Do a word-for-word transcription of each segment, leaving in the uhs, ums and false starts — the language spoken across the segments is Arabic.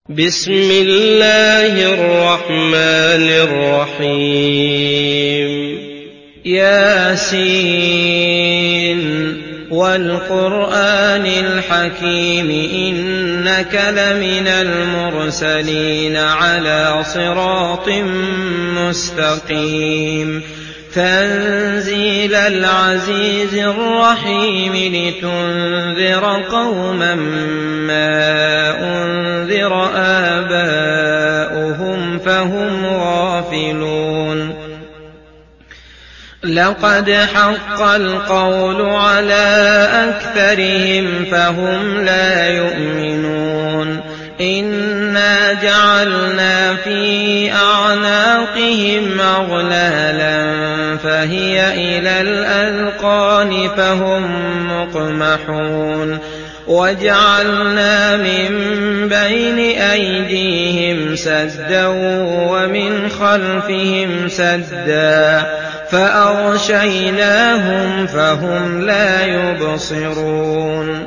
بسم الله الرحمن الرحيم ياسين والقرآن الحكيم إنك لمن المرسلين على صراط مستقيم تنزيل العزيز الرحيم لتنذر قوما ما أنذر آباؤهم فهم غافلون لقد حق القول على أكثرهم فهم لا يؤمنون إنا جعلنا في أعناقهم أغلالا فهي إلى الأذقان فهم مقمحون وجعلنا من بين أيديهم سدا ومن خلفهم سدا فأغشيناهم فهم لا يبصرون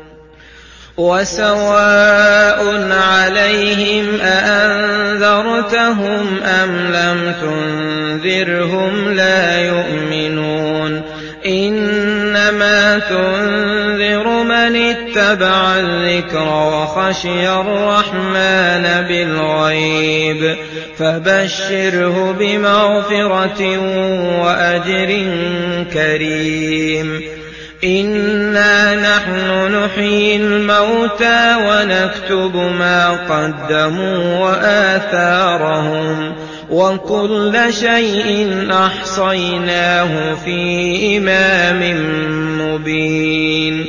وسواء عليهم أأنذرتهم أم لم تنذرهم لا يؤمنون إنما تنذر من اتبع الذكر وخشي الرحمن بالغيب فبشره بمغفرة وأجر كريم إنا نحن نحيي الموتى ونكتب ما قدموا وآثارهم وكل شيء أحصيناه في إمام مبين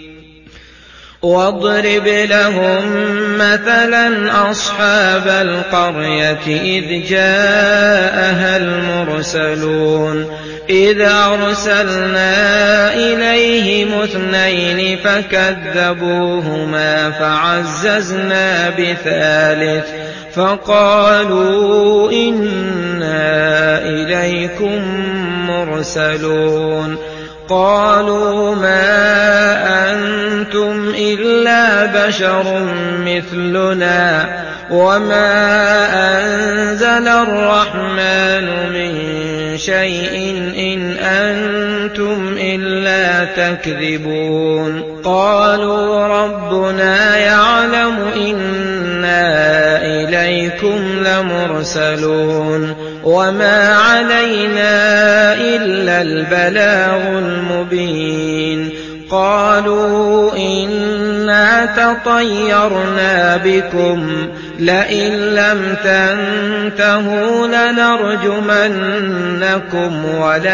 واضرب لهم مثلا أصحاب القرية إذ جاءها المرسلون إذ أرسلنا إليهم اثنين فكذبوهما فعززنا بثالث فقالوا إنا إليكم مرسلون قالوا ما أنتم إلا بشر مثلنا وما أنزل الرحمن من شيء إن أنتم إلا تكذبون قالوا ربنا يعلم إنا إليكم لمرسلون وما علينا إلا البلاغ المبين قالوا إنا تطيرنا بكم لئن لم تنتهوا لنرجمنكم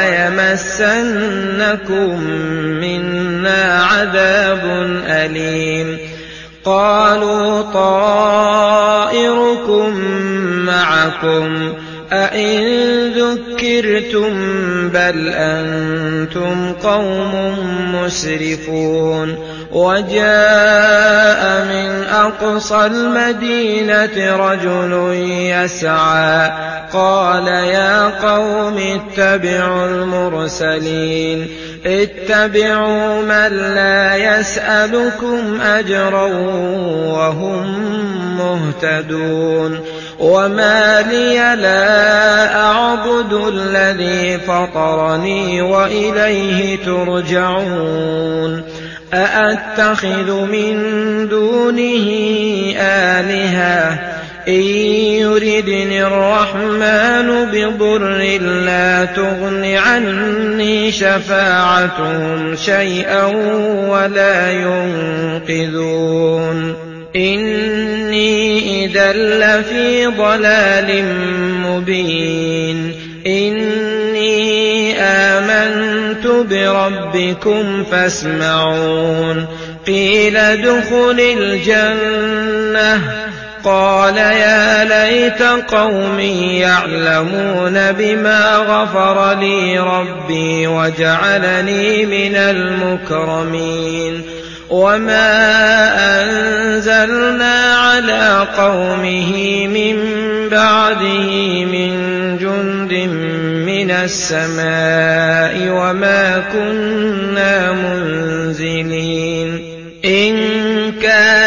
وليمسنكم منا عذاب أليم قالوا طائركم معكم أئن ذكرتم بل أنتم قوم مسرفون وجاء من أقصى المدينة رجل يسعى قال يا قوم اتبعوا المرسلين اتبعوا من لا يسألكم أجرا وهم مهتدون وما لي لا أعبد الذي فطرني وإليه ترجعون أأتخذ من دونه آلهة إن يردني الرحمن بضر لا تغن عني شفاعتهم شيئا ولا ينقذون إني إذا لفي ضلال مبين إني آمنت بربكم فاسمعون قيل ادخل الجنة قال يا ليت قومي يعلمون بما غفر لي ربي وجعلني من المكرمين وما أنزلنا على قومه من بعده من جند من السماء وما كنا منزلين إن كانت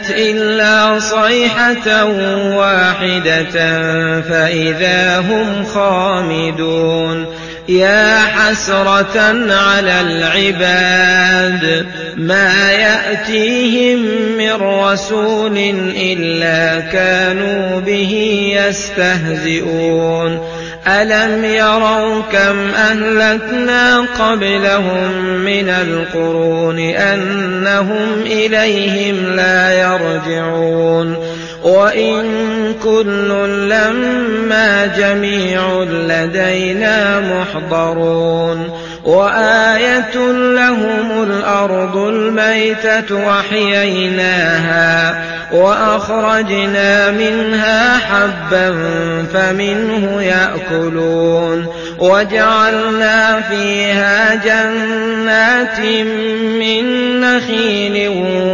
كانت إلا صيحة واحدة فإذا هم خامدون يا حسرة على العباد ما يأتيهم من رسول إلا كانوا به يستهزئون ألم يروا كم أهلكنا قبلهم من القرون أنهم إليهم لا يرجعون وإن كل لما جميع لدينا محضرون وآية لهم الأرض الميتة وأحييناها وأخرجنا منها حبا فمنه يأكلون وجعلنا فيها جنات من نخيل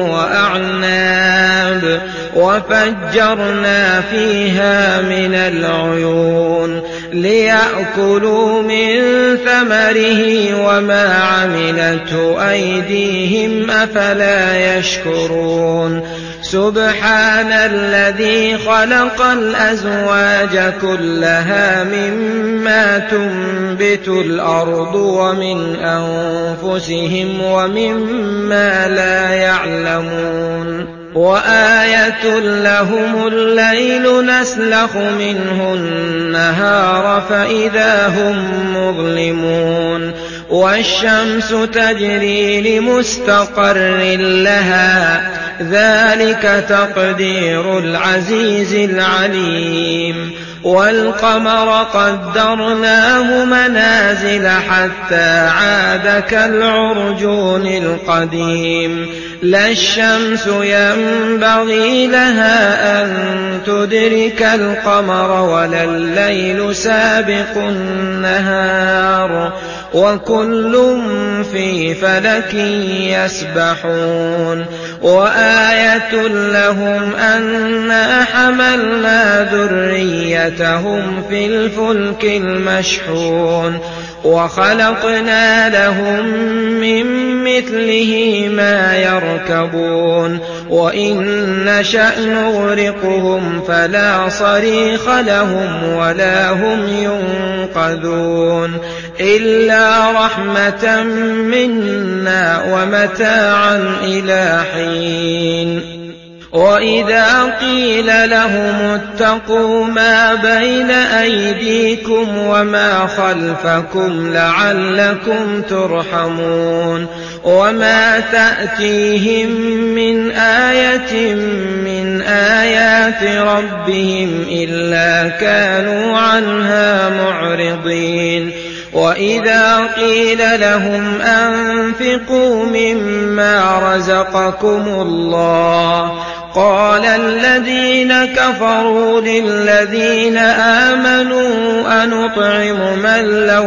وأعناب وفجرنا فيها من العيون ليأكلوا من ثمره وما عملته أيديهم أفلا يشكرون سبحان الذي خلق الأزواج كلها مما تنبت الأرض ومن أنفسهم ومما لا يعلمون وآية لهم الليل نسلخ منه النهار فإذا هم مظلمون والشمس تجري لمستقر لها ذلك تقدير العزيز العليم والقمر قدرناه منازل حتى عاد كالعرجون القديم لا الشمس ينبغي لها أن تدرك القمر ولا الليل سابق النهار وكل في فلك يسبحون وآية لهم أنا حملنا ذريتهم في الفلك المشحون وخلقنا لهم من مثله ما يركبون وإن نشأ نغرقهم فلا صريخ لهم ولا هم ينقذون إلا رحمة منا ومتاعا إلى حين وإذا قيل لهم اتقوا ما بين أيديكم وما خلفكم لعلكم ترحمون وما تأتيهم من آية من آيات ربهم إلا كانوا عنها معرضين وإذا قيل لهم أنفقوا مما رزقكم الله قال الذين كفروا للذين آمنوا أنطعم من لو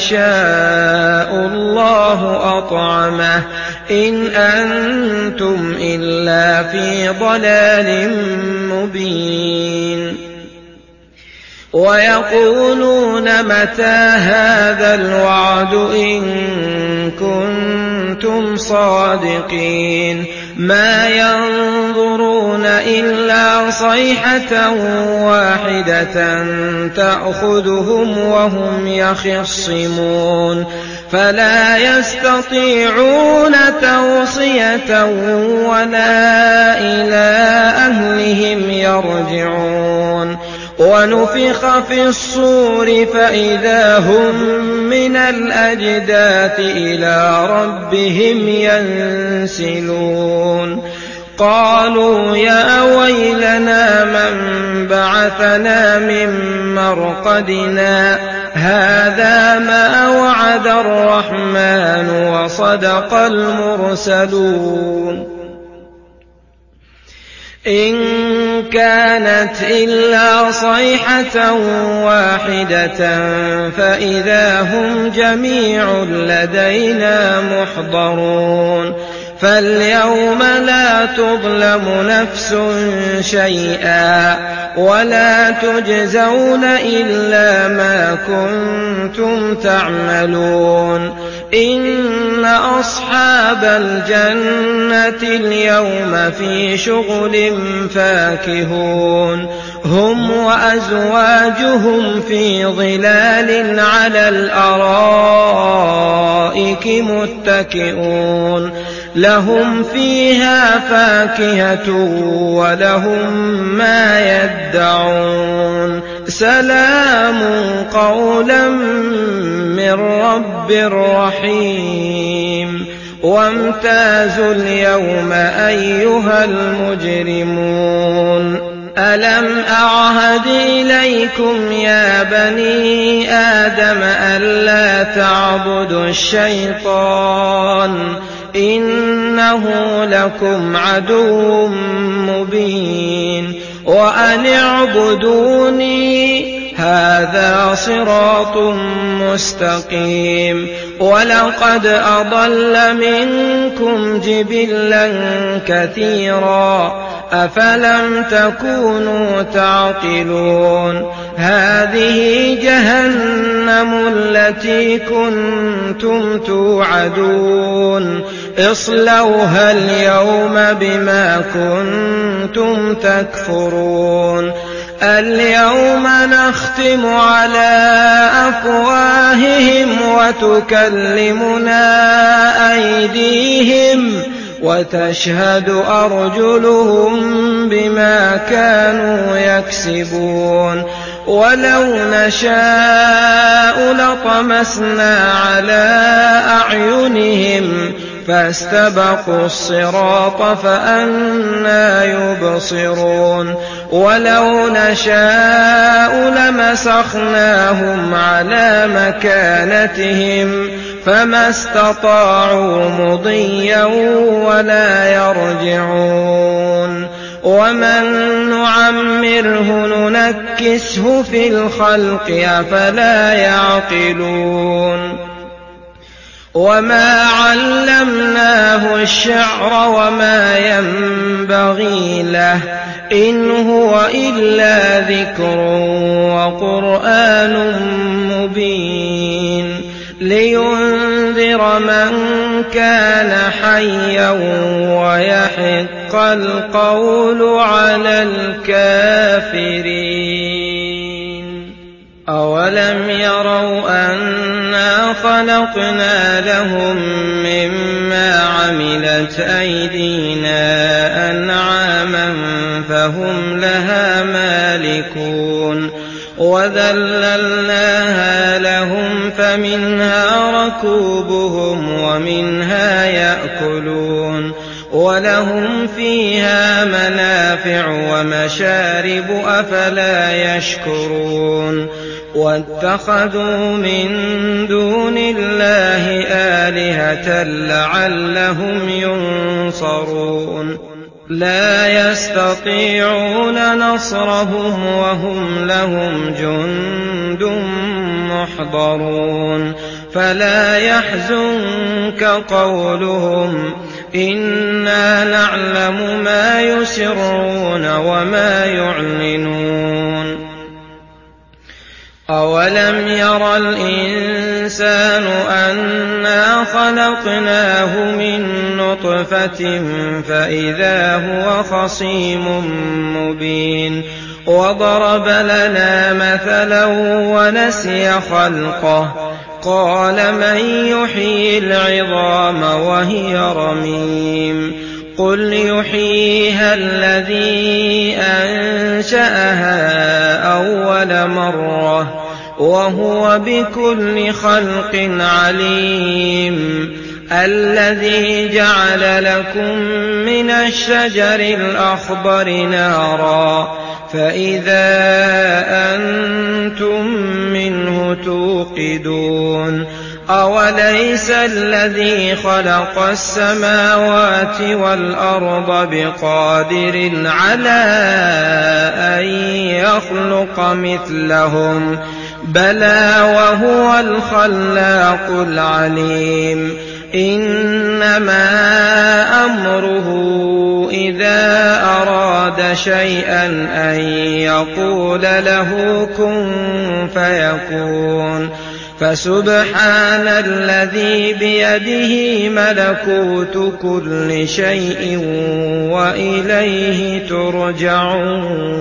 يشاء الله أطعمه إن أنتم إلا في ضلال مبين ويقولون متى هذا الوعد إن كنتم صادقين ما ينظرون إلا صيحة واحدة تأخذهم وهم يخصمون فلا يستطيعون توصية ولا إلى أهلهم يرجعون ونفخ في الصور فإذا هم من الأجداث إلى ربهم ينسلون قالوا يا ويلنا من بعثنا من مرقدنا هذا ما وعد الرحمن وصدق المرسلون إن كانت إلا صيحة واحدة فإذا هم جميع لدينا محضرون فاليوم لا تظلم نفس شيئا ولا تجزون إلا ما كنتم تعملون إن أصحاب الجنة اليوم في شغل فاكهون هم وأزواجهم في ظلال على الأرائك متكئون لهم فيها فاكهة ولهم ما يدعون سلام قولا من رب رحيم وامتازوا اليوم أيها المجرمون ألم أعهد إليكم يا بني آدم ألا تعبدوا الشيطان إنه لكم عدو مبين وأن اعبدوني هذا صراط مستقيم ولقد أضل منكم جبلا كثيرا أفلم تكونوا تعقلون هذه جهنم التي كنتم توعدون اصلوها اليوم بما كنتم تكفرون اليوم نختم على أفواههم وتكلمنا أيديهم وتشهد أرجلهم بما كانوا يكسبون ولو نشاء لطمسنا على أعينهم فاستبقوا الصراط فأنى يبصرون ولو نشاء لمسخناهم على مكانتهم فما استطاعوا مضيا ولا يرجعون ومن نعمره ننكسه في الخلق أفلا يعقلون وما علمناه الشعر وما ينبغي له إن هو إلا ذكر وقرآن مبين لينذر من كان حيا ويحق القول على الكافرين أولم يروا أنا خلقنا لهم مما عملت أيدينا أنعاما فهم لها مالكون وذللناها لهم فمنها ركوبهم ومنها يأكلون ولهم فيها منافع ومشارب أفلا يشكرون واتخذوا من دون الله آلهة لعلهم ينصرون لا يستطيعون نصرهم وهم لهم جند محضرون فلا يحزنك قولهم إنا نعلم ما يسرون وما يعلنون أولم ير الإنسان أنا خلقناه من نطفة فإذا هو خصيم مبين وضرب لنا مثلا ونسي خلقه قال من يحيي العظام وهي رميم قل يحييها الذي أنشأها أول مرة وهو بكل خلق عليم الذي جعل لكم من الشجر الأخضر نارا فإذا أنتم منه توقدون أوليس الذي خلق السماوات والأرض بقادر على أن يخلق مثلهم بلى وهو الخلاق العليم إنما أمره إذا أراد شيئا أن يقول له كن فيكون فسبحان الذي بيده ملكوت كل شيء وإليه ترجعون.